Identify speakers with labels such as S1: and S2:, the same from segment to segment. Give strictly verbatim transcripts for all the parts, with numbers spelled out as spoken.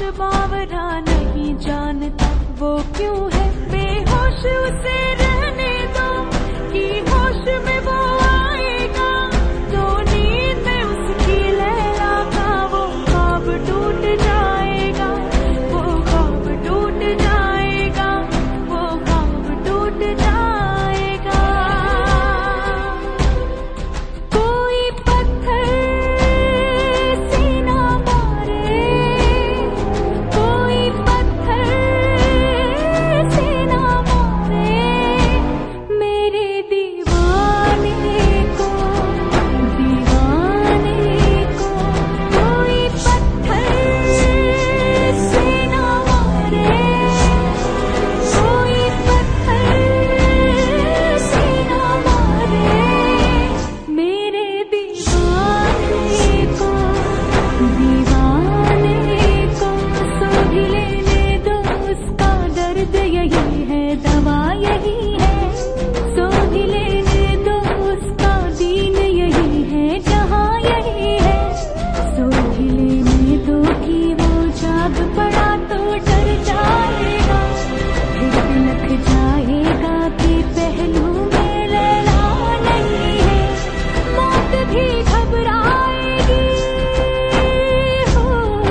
S1: बावरा नहीं जानता वो क्यों है बेहोश, उसे रहने दो कि होश में वो आएगा। तो नींद में उसकी लैला का वो ख्वाब टूट जाएगा, वो ख्वाब टूट जाएगा, वो ख्वाब टूट जाएगा। कोई पत्थर से ना मारे, कोई पत्थर से ना मारे मेरे दीवाने को, दीवाने को। कोई पत्थर से ना मारे, कोई पत्थर से ना मारे मेरे दीवाने को, दीवाने को। सो भी लेने दो उसका दर्द यही है, दवा यही है। सो भी लेने दो उसका दीन यही है, जहाँ यही है। सो भी लेने दो कि वो जाग पड़ा तो डर जाएगा, फिर लख जाएगा कि पहलू में लैला नहीं है। मौत भी घबराएगी हो,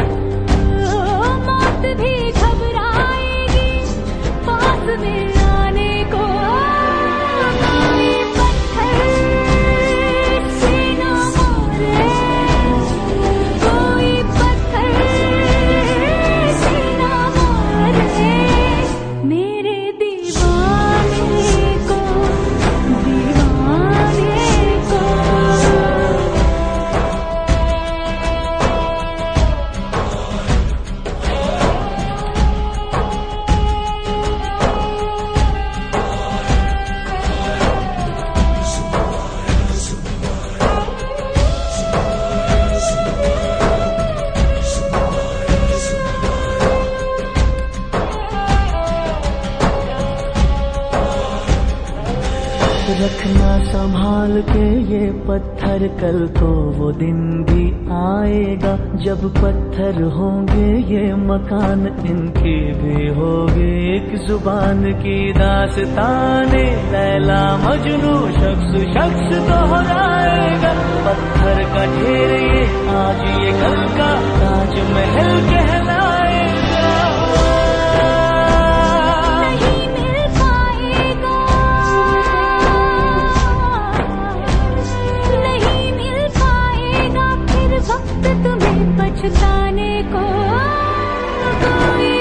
S1: मौत भी घबराएगी पास में आने को। कोई पत्थर से ना मारे, कोई पत्थर से ना मारे मेरे दीवाने को, दीवाने को।
S2: रखना संभाल के ये पत्थर, कल को वो दिन भी आएगा जब पत्थर होंगे ये मकान, इनकी भी होगी एक जुबान की दास्ताने। लैला मजनू शख्स शख्स दोहराएगा, पत्थर का ढेर ये आज ये कल का ताजमहल कहलाएगा।
S1: नहीं मिल पाएगा, नहीं मिल पाएगा फिर वक्त तुम्हें पछताने को। कोई